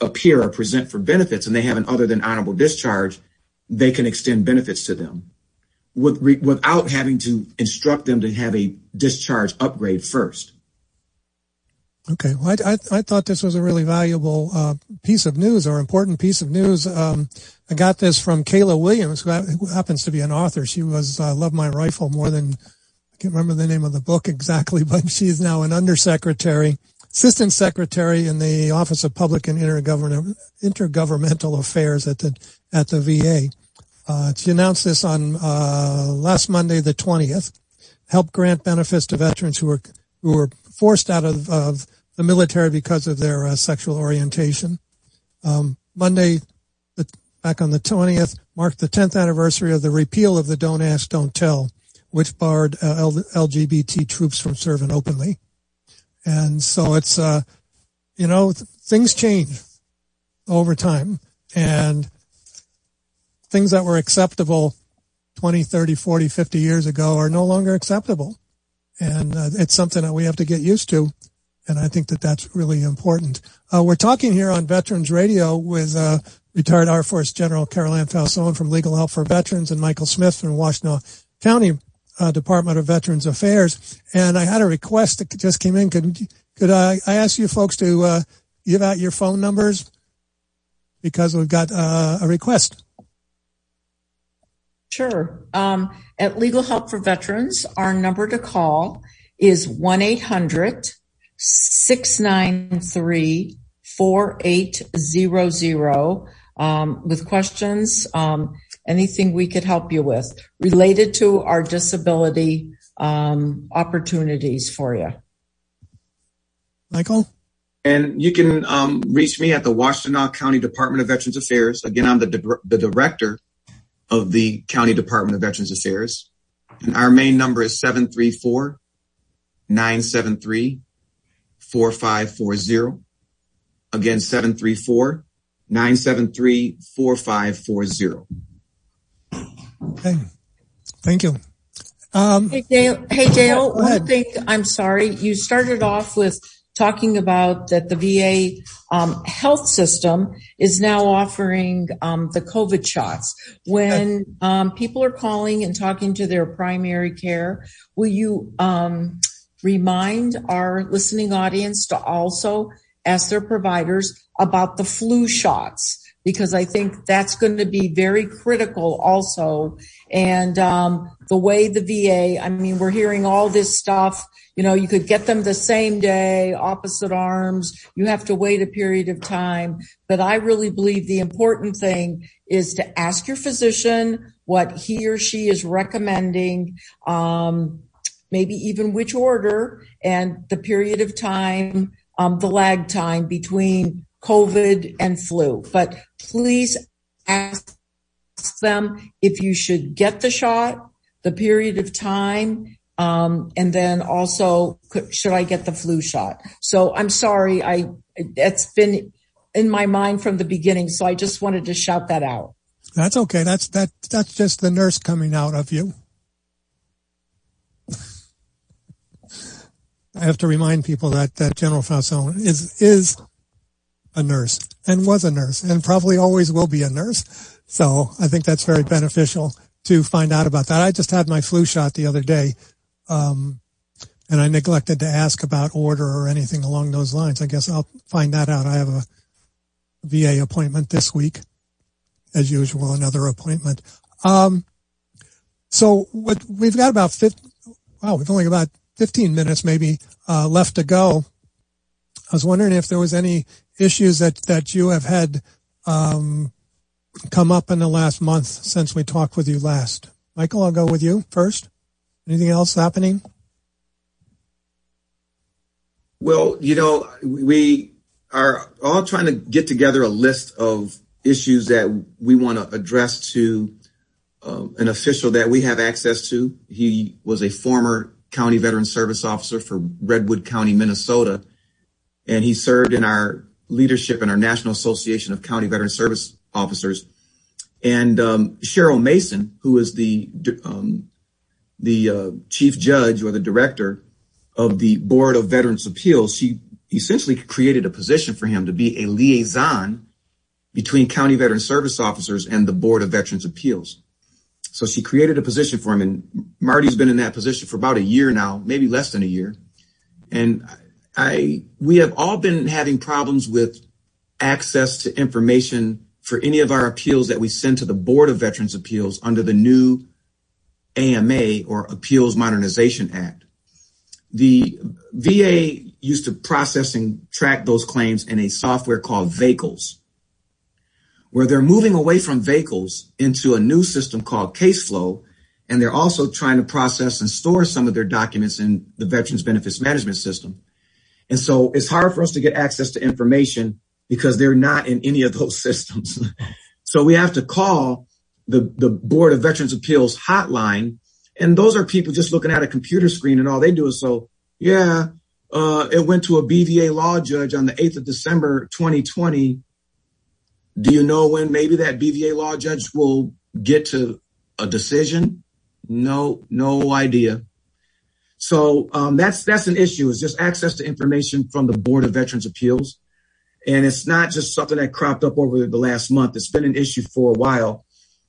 appear or present for benefits and they have an other than honorable discharge, they can extend benefits to them with, re, without having to instruct them to have a discharge upgrade first. Okay. Well, I, I, I thought this was a really valuable uh, piece of news or important piece of news. Um, I got this from Kayla Williams, who, who happens to be an author. She was uh, Love My Rifle more than, I can't remember the name of the book exactly, but she is now an undersecretary, assistant secretary in the Office of Public and Intergovern- Intergovernmental Affairs at the at the V A. Uh, she announced this on uh, last Monday, the twentieth. Help grant benefits to veterans who were who were forced out of, of the military because of their uh, sexual orientation. Um, Monday, the, back on the twentieth, marked the tenth anniversary of the repeal of the Don't Ask, Don't Tell, which barred uh, L- L G B T troops from serving openly. And so it's, uh, you know, th- things change over time, and things that were acceptable twenty, thirty, forty, fifty years ago are no longer acceptable. And uh, it's something that we have to get used to. And I think that that's really important. Uh, we're talking here on Veterans Radio with uh, retired Air Force General Carol Ann Falzone from Legal Help for Veterans and Michael Smith from Washtenaw County uh, Department of Veterans Affairs. And I had a request that just came in. Could could I, I ask you folks to uh, give out your phone numbers? Because we've got uh, a request. Sure. Um, at Legal Help for Veterans, our number to call is one eight hundred six nine three four eight zero zero um, with questions, um, anything we could help you with related to our disability um, opportunities for you. Michael? And you can um, reach me at the Washtenaw County Department of Veterans Affairs. Again, I'm the, di- the director of the County Department of Veterans Affairs. And our main number is seven three four, nine seven three, four five four zero. Again, seven three four, nine seven three, four five four zero. Okay. Thank you. Um, hey, Dale, hey, Dale one ahead. thing, I'm sorry. You started off with talking about that the V A um, health system is now offering um, the COVID shots. When um, people are calling and talking to their primary care, will you um, remind our listening audience to also ask their providers about the flu shots? Because I think that's going to be very critical also. And um, the way the V A, I mean, we're hearing all this stuff. You know, you could get them the same day, opposite arms. You have to wait a period of time. But I really believe the important thing is to ask your physician what he or she is recommending, um, maybe even which order, and the period of time, um, the lag time between COVID and flu. But please ask them if you should get the shot, the period of time, Um, and then also, should I get the flu shot? So I'm sorry, I, it's been in my mind from the beginning. So I just wanted to shout that out. That's okay. That's, that, that's just the nurse coming out of you. I have to remind people that, that General Falzone is, is a nurse and was a nurse and probably always will be a nurse. So I think that's very beneficial to find out about that. I just had my flu shot the other day. Um, and I neglected to ask about order or anything along those lines. I guess I'll find that out. I have a V A appointment this week, as usual, another appointment. Um, so what we've got about fifty, wow, we've only got about fifteen minutes maybe, uh, left to go. I was wondering if there was any issues that, that you have had, um, come up in the last month since we talked with you last. Michael, I'll go with you first. Anything else happening? Well, you know, we are all trying to get together a list of issues that we want to address to um, an official that we have access to. He was a former county veteran service officer for Redwood County, Minnesota, and he served in our leadership in our National Association of County Veteran Service Officers. And um, Cheryl Mason, who is the um, the uh, chief judge or the director of the Board of Veterans Appeals, she essentially created a position for him to be a liaison between county veteran service officers and the Board of Veterans Appeals. So she created a position for him, and Marty's been in that position for about a year now, maybe less than a year. And I, we have all been having problems with access to information for any of our appeals that we send to the Board of Veterans Appeals under the new A M A, or Appeals Modernization Act. The V A used to process and track those claims in a software called Vehicles, where they're moving away from Vehicles into a new system called CaseFlow, and they're also trying to process and store some of their documents in the Veterans Benefits Management System. And so it's hard for us to get access to information because they're not in any of those systems. So we have to call the, the Board of Veterans Appeals hotline, and those are people just looking at a computer screen, and all they do is, so, yeah, uh, it went to a B V A law judge on the eighth of December, twenty twenty. Do you know when maybe that B V A law judge will get to a decision? No, no idea. So um, that's that's an issue, is just access to information from the Board of Veterans Appeals. And it's not just something that cropped up over the last month. It's been an issue for a while.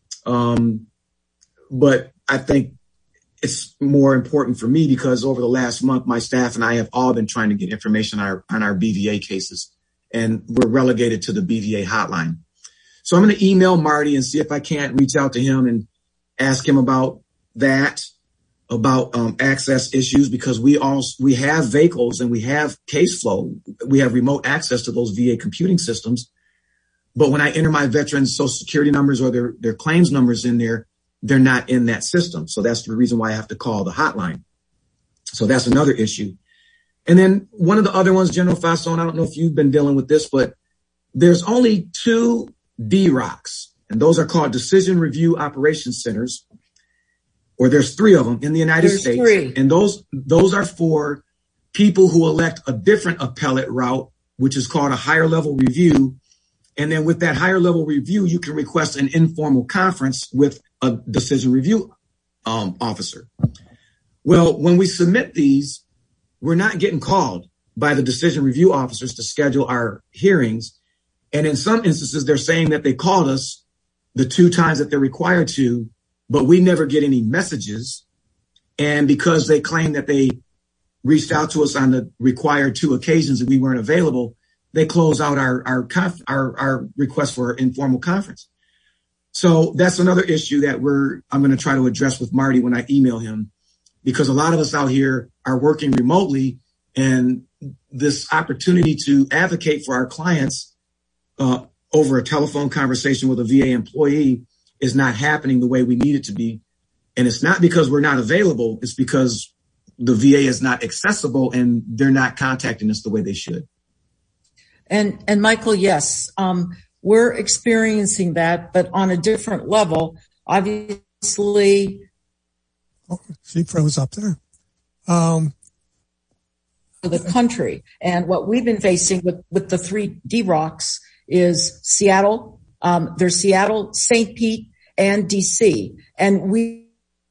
Um, but I think it's more important for me because over the last month, my staff and I have all been trying to get information on our, on our B V A cases, and we're relegated to the B V A hotline. So I'm going to email Marty and see if I can't reach out to him and ask him about that, about um, access issues, because we all, we have Vehicles and we have CaseFlow. We have remote access to those V A computing systems. But when I enter my veterans' social security numbers or their, their claims numbers in there, they're not in that system. So that's the reason why I have to call the hotline. So that's another issue. And then one of the other ones, General Fasson, I don't know if you've been dealing with this, but there's only two D ROCs, and those are called Decision Review Operations Centers, or there's three of them in the United there's States. Three. And those, those are for people who elect a different appellate route, which is called a higher level review. And then with that higher level review, you can request an informal conference with a decision review um, officer. Well, when we submit these, we're not getting called by the decision review officers to schedule our hearings. And in some instances, they're saying that they called us the two times that they're required to, but we never get any messages. And because they claim that they reached out to us on the required two occasions and we weren't available, they close out our, our, conf- our, our request for informal conference. So that's another issue that we're, I'm going to try to address with Marty when I email him, because a lot of us out here are working remotely, and this opportunity to advocate for our clients uh, over a telephone conversation with a V A employee is not happening the way we need it to be. And it's not because we're not available. It's because the V A is not accessible and they're not contacting us the way they should. And, and Michael, yes, um, we're experiencing that, but on a different level. Obviously, oh, she froze up there. Um, the country, and what we've been facing with, with the three D ROCs is Seattle. Um, there's Seattle, Saint Pete, and D C, and we.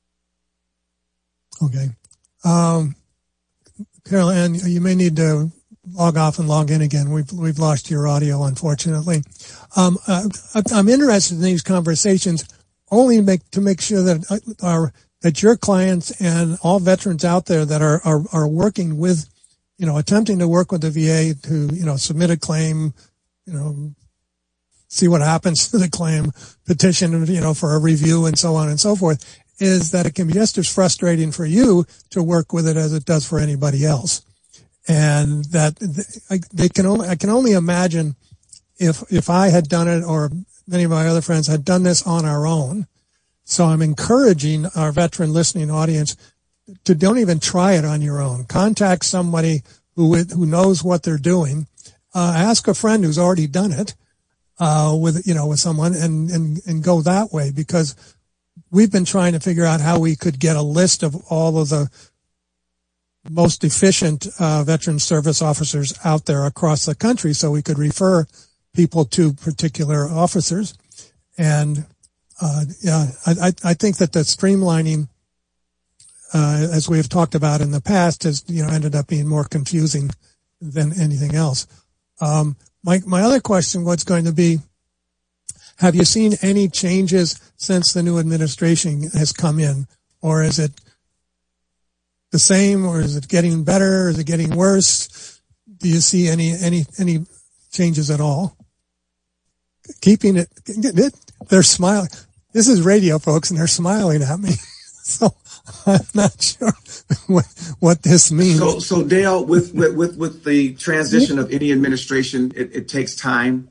Okay, um, Carol Ann, you may need to log off and log in again. We've we've lost your audio, unfortunately. Um, uh, I'm interested in these conversations only to make to make sure that our that your clients and all veterans out there that are are, are working with, you know, attempting to work with the V A to, you know, submit a claim, you know, see what happens to the claim, petition, you know, for a review and so on and so forth, is that it can be just as frustrating for you to work with it as it does for anybody else. And that they can only, I can only imagine if, if I had done it or many of my other friends had done this on our own. So I'm encouraging our veteran listening audience to don't even try it on your own. Contact somebody who, who knows what they're doing. Uh, ask a friend who's already done it, uh, with, you know, with someone and, and, and go that way, because we've been trying to figure out how we could get a list of all of the most efficient uh, veteran service officers out there across the country, so we could refer people to particular officers. And uh, yeah, I, I think that the streamlining, uh, as we have talked about in the past, has, you know, ended up being more confusing than anything else. Um, my, my other question was going to be, have you seen any changes since the new administration has come in, or is it the same, or is it getting better, or is it getting worse? Do you see any, any, any changes at all? Keeping it, it they're smiling. This is radio, folks, and they're smiling at me. So I'm not sure what, what this means. So, so Dale, with, with, with, with the transition of any administration, it, it takes time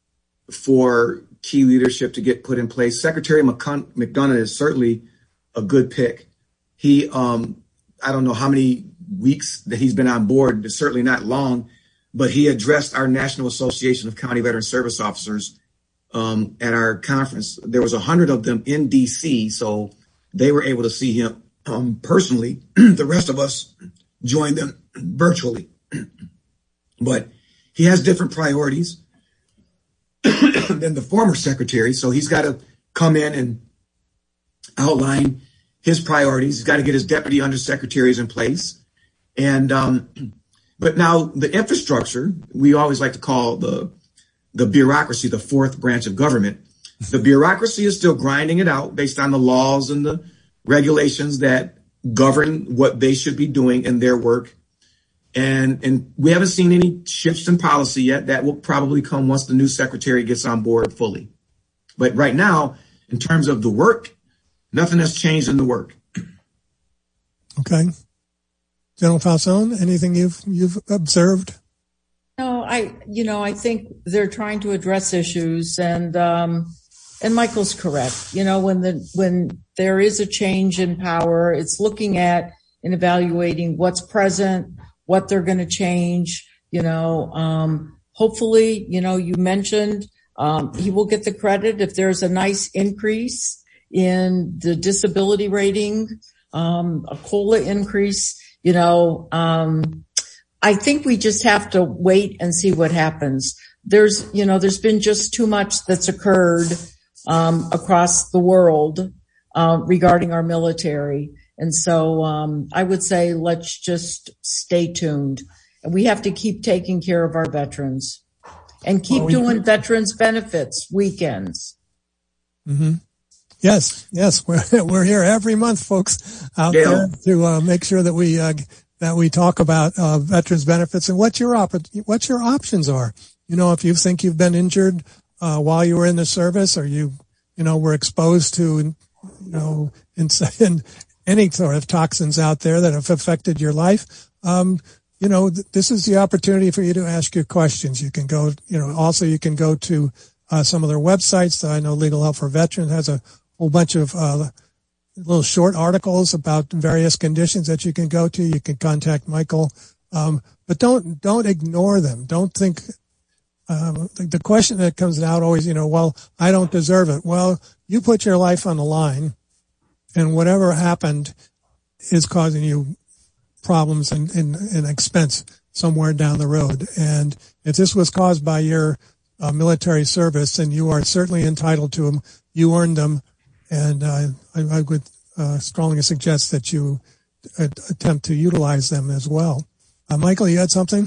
for key leadership to get put in place. Secretary McDonough is certainly a good pick. He, um, I don't know how many weeks that he's been on board. It's certainly not long, but he addressed our National Association of County Veteran Service Officers um, at our conference. There was a hundred of them in D C, so they were able to see him um, personally. The rest of us joined them virtually. But he has different priorities than the former secretary, so he's got to come in and outline his priorities. He's got to get his deputy undersecretaries in place. And um, but now the infrastructure, we always like to call the the bureaucracy the fourth branch of government. The bureaucracy is still grinding it out based on the laws and the regulations that govern what they should be doing in their work. And and we haven't seen any shifts in policy yet. That will probably come once the new secretary gets on board fully. But right now, in terms of the work, nothing has changed in the work. Okay. General Falzone, anything you've you've observed? No, I, you know, I think they're trying to address issues, and um, and Michael's correct. You know, when the when there is a change in power, it's looking at and evaluating what's present, what they're going to change. You know, um, hopefully, you know, you mentioned um, he will get the credit if there's a nice increase in the disability rating, um, a COLA increase. You know, um, I think we just have to wait and see what happens. There's, you know, there's been just too much that's occurred um, across the world uh, regarding our military. And so um, I would say let's just stay tuned. And we have to keep taking care of our veterans and keep well, we, doing veterans benefits weekends. Mm-hmm. Yes, yes, we're we're here every month, folks, out yeah. there to uh, make sure that we uh, that we talk about uh, veterans benefits and what your op- what your options are. You know, if you think you've been injured uh, while you were in the service, or you you know were exposed to you know in, in any sort of toxins out there that have affected your life, um, you know th- this is the opportunity for you to ask your questions. You can go, you know, also you can go to uh, some of their websites. I know Legal Help for Veterans has a whole bunch of uh, little short articles about various conditions that you can go to. You can contact Michael, um, but don't don't ignore them. Don't think um, the, the question that comes out always, you know, well, I don't deserve it. Well, you put your life on the line, and whatever happened is causing you problems and, and, and expense somewhere down the road. And if this was caused by your uh, military service, then you are certainly entitled to them. You earned them. And uh, I, I would uh, strongly suggest that you uh, attempt to utilize them as well. Uh, Michael, you had something?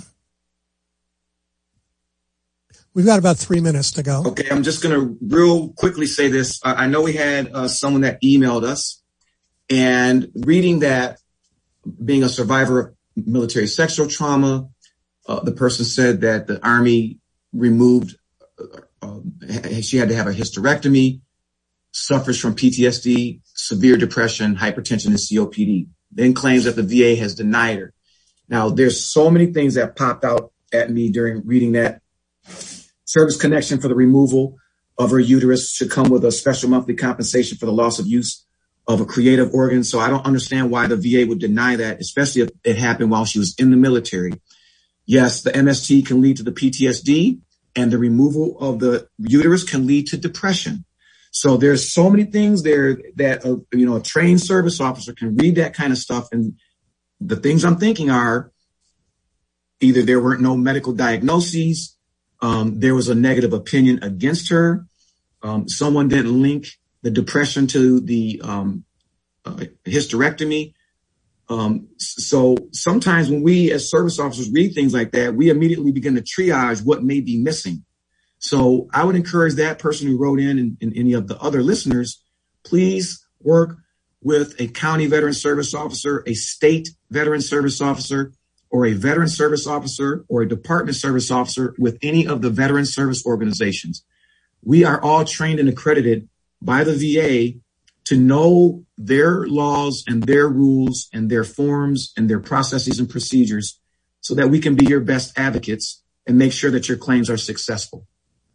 We've got about three minutes to go. Okay, I'm just going to real quickly say this. I, I know we had uh, someone that emailed us, and reading that, being a survivor of military sexual trauma, uh, the person said that the Army removed, uh, uh, she had to have a hysterectomy, suffers from P T S D, severe depression, hypertension, and C O P D. Then claims that the V A has denied her. Now, there's so many things that popped out at me during reading that. Service connection for the removal of her uterus should come with a special monthly compensation for the loss of use of a creative organ. So I don't understand why the V A would deny that, especially if it happened while she was in the military. Yes, the M S T can lead to the P T S D, and the removal of the uterus can lead to depression. So there's so many things there that, a, you know, a trained service officer can read that kind of stuff. And the things I'm thinking are either there weren't no medical diagnoses, um, there was a negative opinion against her, um, someone didn't link the depression to the um, uh, hysterectomy. Um, so sometimes when we as service officers read things like that, we immediately begin to triage what may be missing. So I would encourage that person who wrote in and, and any of the other listeners, please work with a county veteran service officer, a state veteran service officer, or a veteran service officer, or a department service officer with any of the veteran service organizations. We are all trained and accredited by the V A to know their laws and their rules and their forms and their processes and procedures so that we can be your best advocates and make sure that your claims are successful.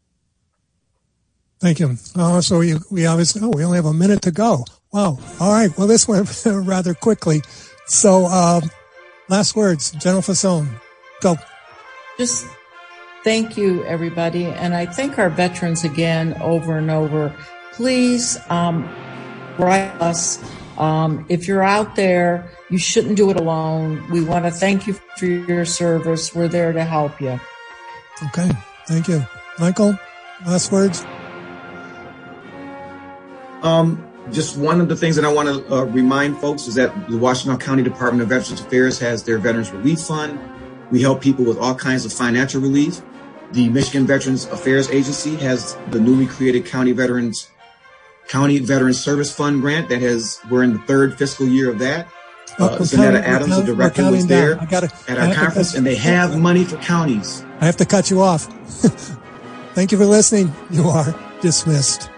Thank you. Uh, so we, we obviously, oh, we only have a minute to go. Wow. All right. Well, this went rather quickly. So, uh, last words, General Fasson, go. Just thank you, everybody. And I thank our veterans again over and over. Please, um, write us. Um, if you're out there, you shouldn't do it alone. We want to thank you for your service. We're there to help you. Okay. Thank you. Michael, last words. Um, just one of the things that I want to uh, remind folks is that the Washtenaw County Department of Veterans Affairs has their Veterans Relief Fund. We help people with all kinds of financial relief. The Michigan Veterans Affairs Agency has the newly created County Veterans County Veterans Service Fund grant that has, we're in the third fiscal year of that. Uh, Zanetta Adams, the director, was there gotta, at our conference, and they have money for counties. I have to cut you off. Thank you for listening. You are dismissed.